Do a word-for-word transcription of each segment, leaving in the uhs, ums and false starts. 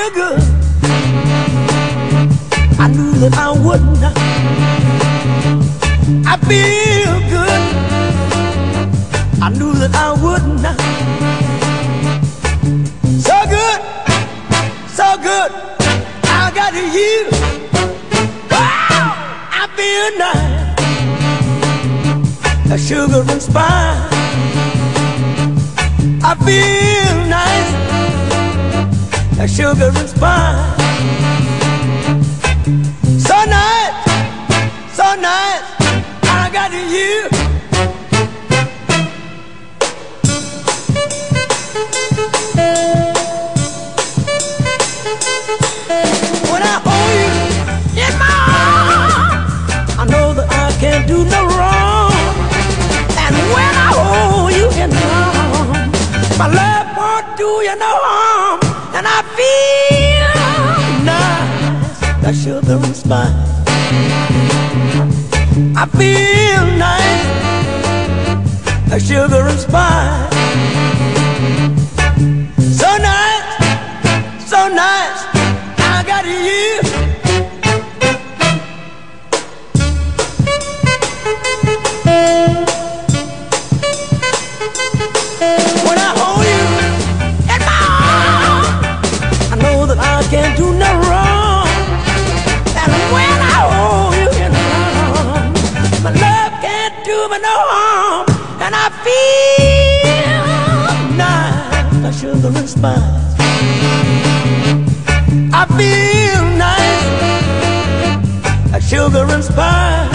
feel good. I knew that I would not. I feel good. I knew that I would not. So good, so good. I got you. Wow, I feel nice. A sugar and spice. I feel nice. A sugar and spice. So nice, so nice. I got you. When I hold you in my arms, I know that I can't do no wrong. And when I hold you in my arms, my love won't do you no harm. And I feel nice, like sugar and spice. I feel nice, like sugar and spice. So nice, so nice, I got you. When I hold you in my arms, I know that I can't do no wrong. And when I hold you in my arms, my love can't do me no harm. And I feel nice, like sugar and spice. I feel nice, like sugar and spice.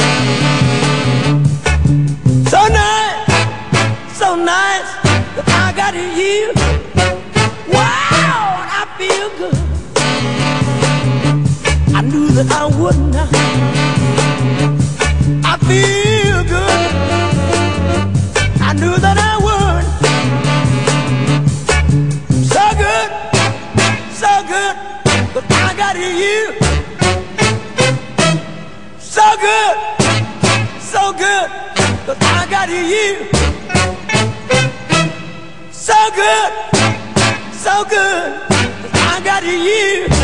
So nice, so nice, that I got you. Wow, I feel good. I knew that I would not. I feel good. I knew that I would. So good, so good, but I got you. So good, so good, but I got you. So good, so good, but I got you.